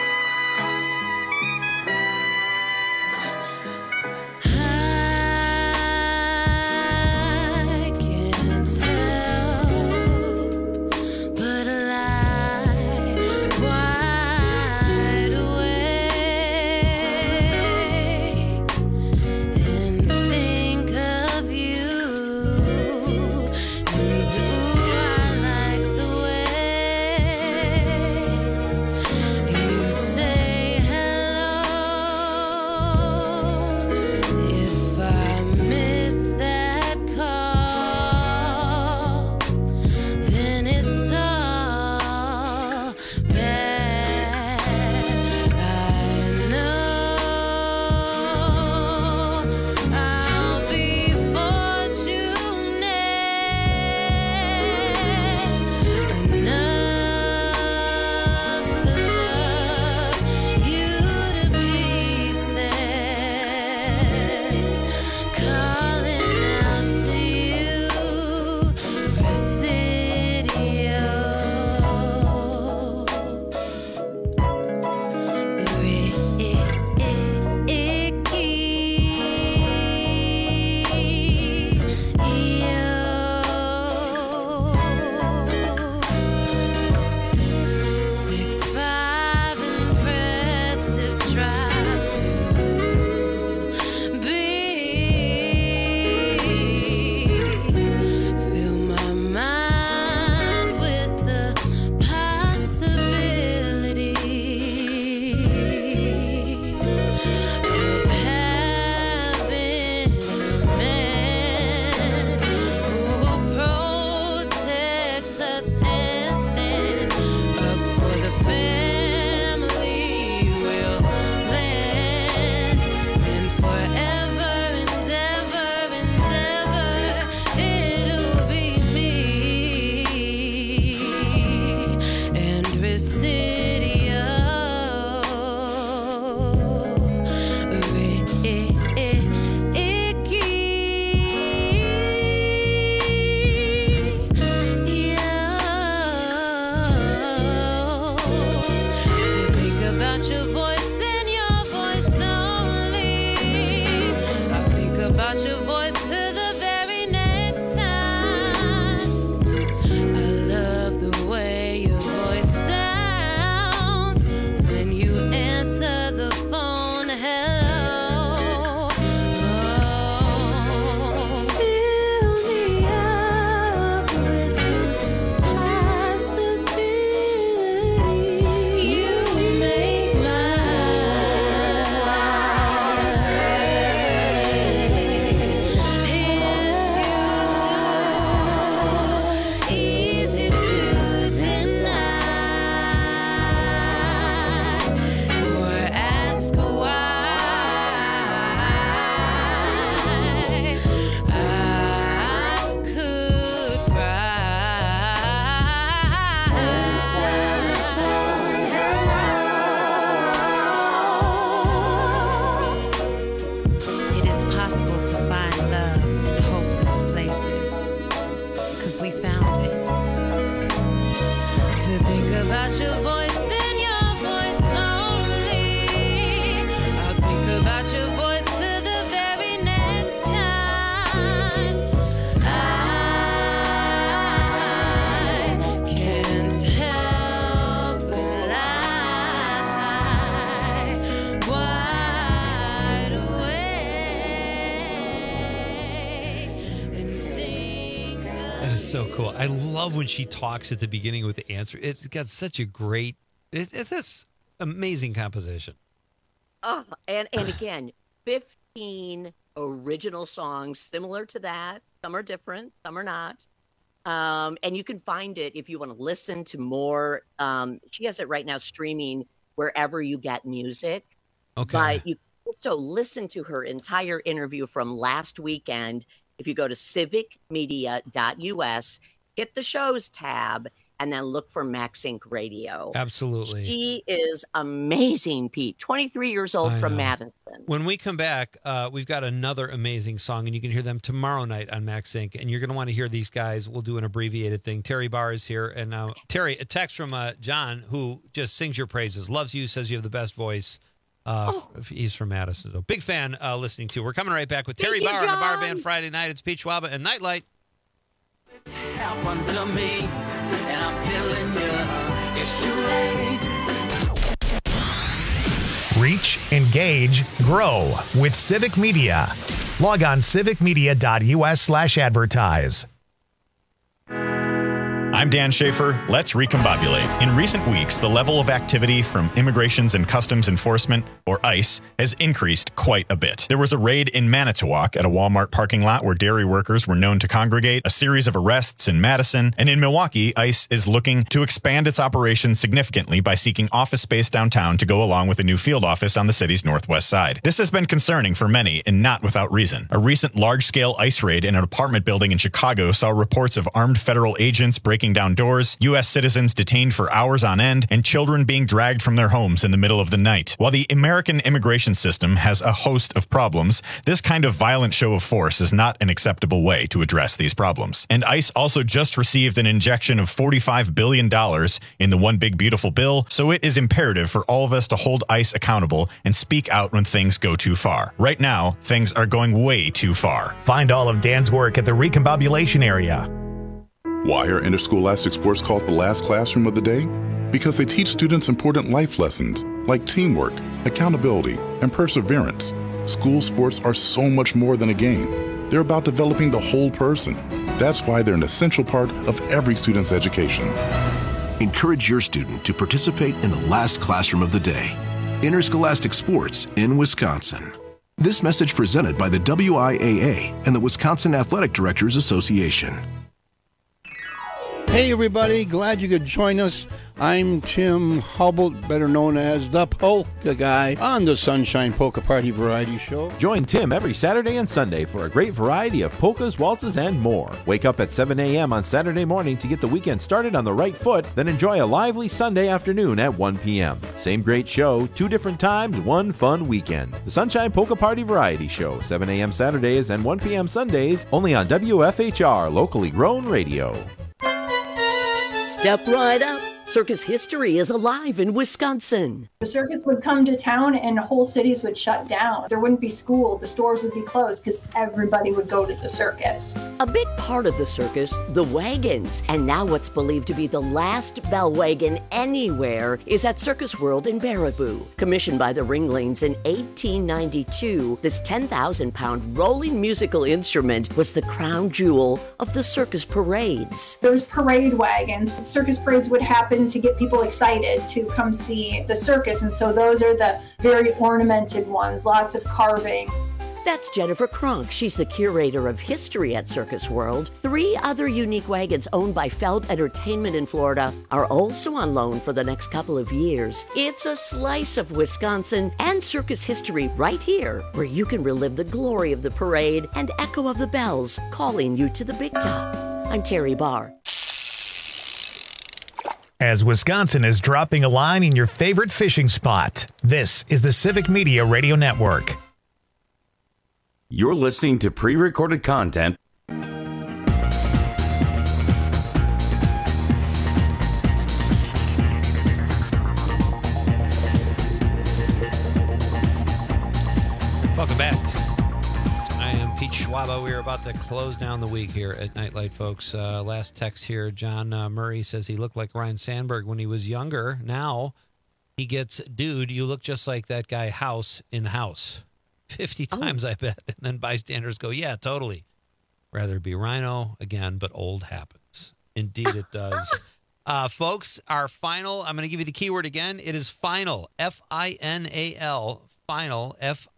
That is so cool. I love when she talks at the beginning with the answer. It's got such a great, it's amazing composition. Oh, and again, 15 original songs similar to that. Some are different, some are not. And you can find it if you want to listen to more. She has it right now streaming wherever you get music. Okay. But you can also listen to her entire interview from last weekend if you go to civicmedia.us, hit the shows tab, and then look for MaxInc Radio. Absolutely. She is amazing, Pete. 23 years old from Madison. When we come back, we've got another amazing song, and you can hear them tomorrow night on MaxInc, and you're going to want to hear these guys. We'll do an abbreviated thing. Terry Barr is here. And now, Terry, a text from John, who just sings your praises, loves you, says you have the best voice. He's from Madison. So big fan listening to. We're coming right back with Terry Barr on the Bar Band Friday night. It's Pete Schwaba and Nightlight. It's happened to me, and I'm telling you, it's too late. Reach, engage, grow with Civic Media. Log on civicmedia.us/advertise. I'm Dan Schaefer. Let's recombobulate. In recent weeks, the level of activity from Immigrations and Customs Enforcement, or ICE, has increased quite a bit. There was a raid in Manitowoc at a Walmart parking lot where dairy workers were known to congregate, a series of arrests in Madison, and in Milwaukee, ICE is looking to expand its operations significantly by seeking office space downtown to go along with a new field office on the city's northwest side. This has been concerning for many, and not without reason. A recent large-scale ICE raid in an apartment building in Chicago saw reports of armed federal agents breaking down doors, U.S. citizens detained for hours on end, and children being dragged from their homes in the middle of the night. While the American immigration system has a host of problems, this kind of violent show of force is not an acceptable way to address these problems. And ICE also just received an injection of $45 billion in the One Big Beautiful Bill, so it is imperative for all of us to hold ICE accountable and speak out when things go too far. Right now, things are going way too far. Find all of Dan's work at the Recombobulation area. Why are interscholastic sports called the last classroom of the day? Because they teach students important life lessons like teamwork, accountability, and perseverance. School sports are so much more than a game. They're about developing the whole person. That's why they're an essential part of every student's education. Encourage your student to participate in the last classroom of the day. Interscholastic sports in Wisconsin. This message presented by the WIAA and the Wisconsin Athletic Directors Association. Hey everybody, glad you could join us. I'm Tim Hubble, better known as the Polka Guy, on the Sunshine Polka Party Variety Show. Join Tim every Saturday and Sunday for a great variety of polkas, waltzes, and more. Wake up at 7 a.m. on Saturday morning to get the weekend started on the right foot, then enjoy a lively Sunday afternoon at 1 p.m. Same great show, 2 different times, one fun weekend. The Sunshine Polka Party Variety Show, 7 a.m. Saturdays and 1 p.m. Sundays, only on WFHR, locally grown radio. Step right up. Circus history is alive in Wisconsin. The circus would come to town and whole cities would shut down. There wouldn't be school, the stores would be closed because everybody would go to the circus. A big part of the circus, the wagons. And now what's believed to be the last bell wagon anywhere is at Circus World in Baraboo. Commissioned by the Ringlings in 1892, this 10,000-pound rolling musical instrument was the crown jewel of the circus parades. There's parade wagons. Circus parades would happen to get people excited to come see the circus, and so those are the very ornamented ones, lots of carving. That's Jennifer Kronk. She's the curator of history at Circus World. 3 other unique wagons owned by Feld Entertainment in Florida are also on loan for the next couple of years. It's a slice of Wisconsin and circus history right here, where you can relive the glory of the parade and echo of the bells calling you to the big top. I'm Terry Barr. As Wisconsin is dropping a line in your favorite fishing spot, this is the Civic Media Radio Network. You're listening to pre-recorded content. Welcome back. I am Pete Schwaba. We are about to close down the week here at Nightlight, folks. Last text here, John Murray says he looked like Ryan Sandberg when he was younger. Now he gets, dude, you look just like that guy House in the House. 50 times, I bet. And then bystanders go, yeah, totally. Rather be Rhino again, but old happens. Indeed, it does. Folks, our final, I'm going to give you the keyword again. It is final, F-I-N-A-L, final,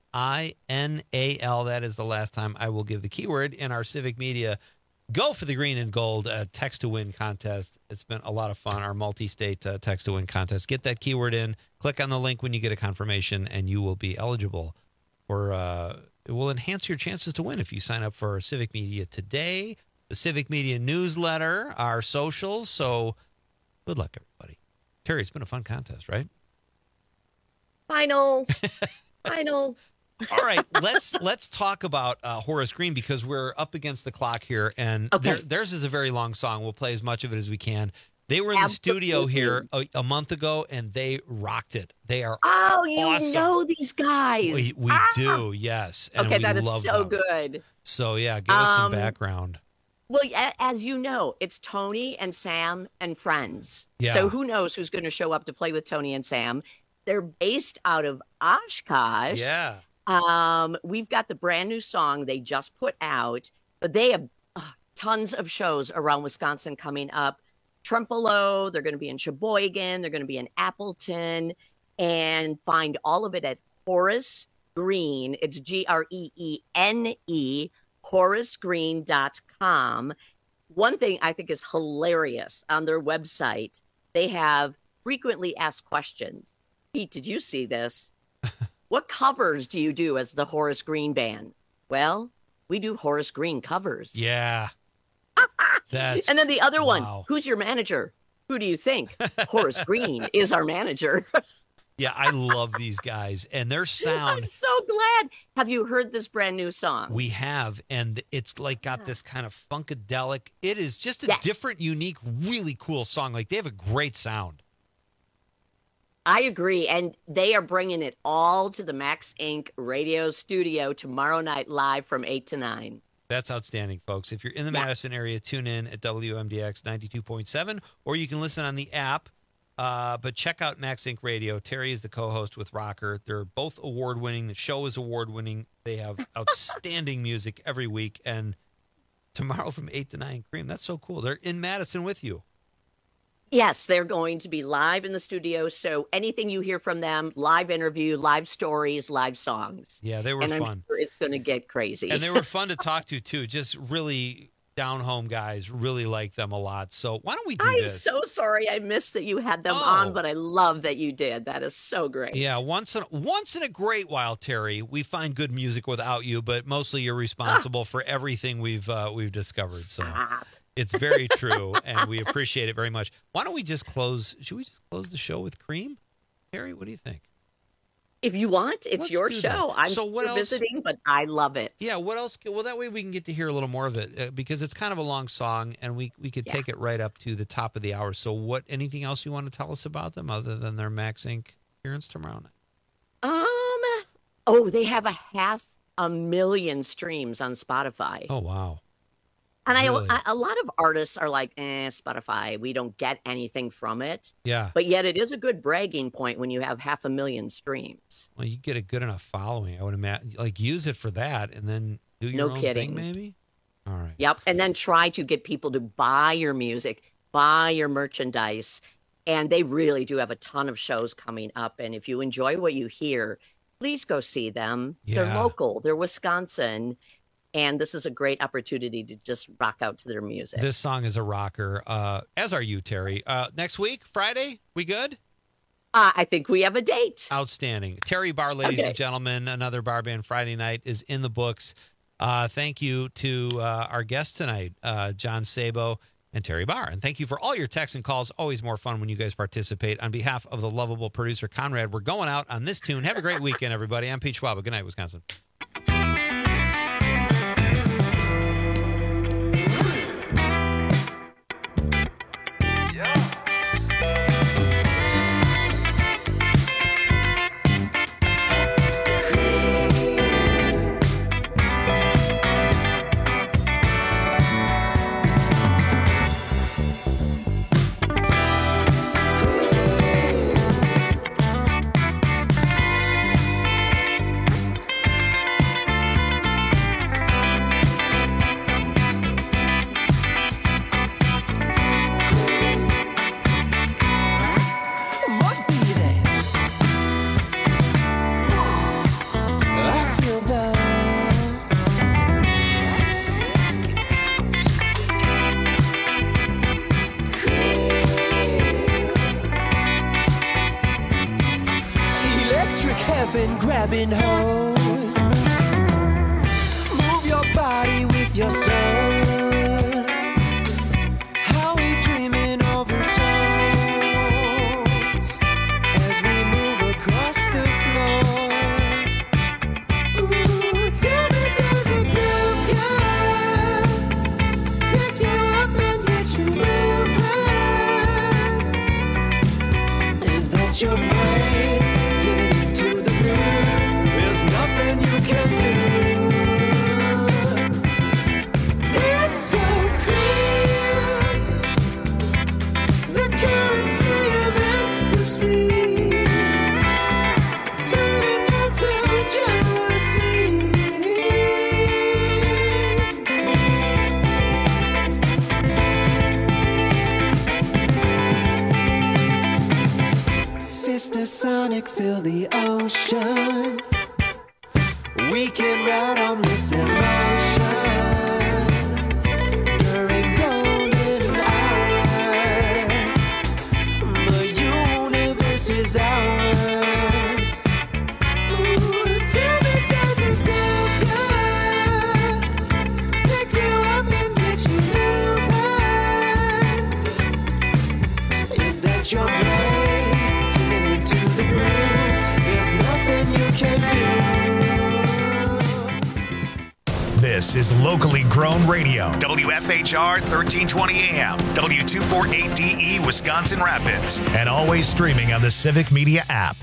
F-I-N-A-L. That is the last time I will give the keyword in our Civic Media Go for the Green and Gold Text to Win contest. It's been a lot of fun, our multi-state Text to Win contest. Get that keyword in, click on the link when you get a confirmation, and you will be eligible for, it will enhance your chances to win if you sign up for Civic Media today, the Civic Media newsletter, our socials. So good luck, everybody. Terry, it's been a fun contest, right? Final. All right, let's talk about Horace Green, because we're up against the clock here, and theirs is a very long song. We'll play as much of it as we can. They were in the studio here a month ago, and they rocked it. They are awesome. Know these guys. We do, yes. And okay, that is so good. So, yeah, give us some background. Well, as you know, it's Tony and Sam and friends. Yeah. So who knows who's going to show up to play with Tony and Sam. They're based out of Oshkosh. Yeah. We've got the brand new song they just put out, but they have tons of shows around Wisconsin coming up. Trempealeau, they're going to be in Sheboygan, they're going to be in Appleton, and find all of it at Horace Green. It's Greene, HoraceGreen.com. One thing I think is hilarious on their website, they have frequently asked questions. Pete, did you see this? What covers do you do as the Horace Green Band? Well, we do Horace Green covers. Yeah. And then the other one, who's your manager? Who do you think? Horace Green is our manager. Yeah, I love these guys and their sound. I'm so glad. Have you heard this brand new song? We have, and it's like got this kind of funkadelic. It is just a different, unique, really cool song. Like, they have a great sound. I agree, and they are bringing it all to the Max Inc. radio studio tomorrow night live from 8 to 9. That's outstanding, folks. If you're in the Madison area, tune in at WMDX 92.7, or you can listen on the app. But check out Max Inc. Radio. Terry is the co-host with Rocker. They're both award-winning. The show is award-winning. They have outstanding music every week. And tomorrow from 8 to 9, Cream. That's so cool. They're in Madison with you. Yes, they're going to be live in the studio. So anything you hear from them, live interview, live stories, live songs. Yeah, they were fun. I'm sure it's going to get crazy. And they were fun to talk to, too. Just really down-home guys. Really like them a lot. So why don't we do this? I'm so sorry I missed that you had them on, but I love that you did. That is so great. Yeah, once in a great while, Terry, we find good music without you, but mostly you're responsible for everything we've discovered. Stop. So it's very true, and we appreciate it very much. Why don't we just close? Should we just close the show with Cream? Terry, what do you think? If you want, it's your do show. that. I'm visiting, but I love it. Yeah, what else? Well, that way we can get to hear a little more of it because it's kind of a long song, and we could take it right up to the top of the hour. So anything else you want to tell us about them other than their Max Inc. appearance tomorrow night? They have 500,000 streams on Spotify. Oh, wow. And really? a lot of artists are like, Spotify, we don't get anything from it. Yeah. But yet it is a good bragging point when you have 500,000 streams. Well, you get a good enough following, I would imagine. Like, use it for that and then do your own thing, maybe? All right. Yep. And then try to get people to buy your music, buy your merchandise. And they really do have a ton of shows coming up. And if you enjoy what you hear, please go see them. Yeah. They're local. They're Wisconsin. And this is a great opportunity to just rock out to their music. This song is a rocker, as are you, Terry. Next week, Friday, we good? I think we have a date. Outstanding. Terry Barr, ladies and gentlemen, another Bar Band Friday night is in the books. Thank you to our guests tonight, John Sabo and Terry Barr. And thank you for all your texts and calls. Always more fun when you guys participate. On behalf of the lovable producer, Conrad, we're going out on this tune. Have a great weekend, everybody. I'm Pete Schwab. Good night, Wisconsin. Robin Hood. Move your body with your soul. How we dreaming over toes as we move across the floor. Ooh, tell me, does it groove you? Pick you up and get you moving. Is that your brain giving it to the groove? There's nothing you can do. That's so clear. The currency of ecstasy turning into jealousy. Sister Sonic, fill the ocean. We can ride on this emotion during golden hour. The universe is ours. Ooh, tell me, does it feel good? Pick you up and get you moving. Is that your brain giving it to the groove? There's nothing you can do. This is locally grown radio. WFHR 1320 AM, W248DE Wisconsin Rapids, and always streaming on the Civic Media app.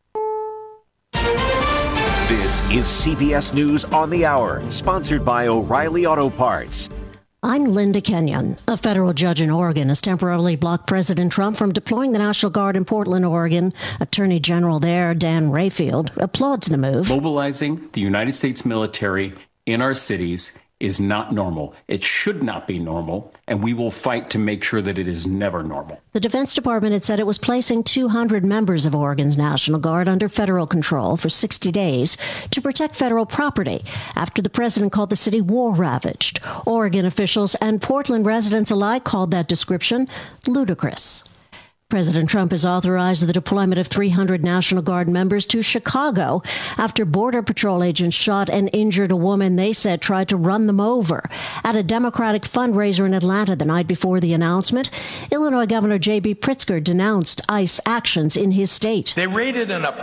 This is CBS News on the Hour, sponsored by O'Reilly Auto Parts. I'm Linda Kenyon. A federal judge in Oregon has temporarily blocked President Trump from deploying the National Guard in Portland, Oregon. Attorney General there, Dan Rayfield, applauds the move. Mobilizing the United States military in our cities is not normal. It should not be normal, and we will fight to make sure that it is never normal. The Defense Department had said it was placing 200 members of Oregon's National Guard under federal control for 60 days to protect federal property after the president called the city war-ravaged. Oregon officials and Portland residents alike called that description ludicrous. President Trump has authorized the deployment of 300 National Guard members to Chicago after Border Patrol agents shot and injured a woman they said tried to run them over at a Democratic fundraiser in Atlanta the night before the announcement. Illinois Governor J.B. Pritzker denounced ICE actions in his state. They raided an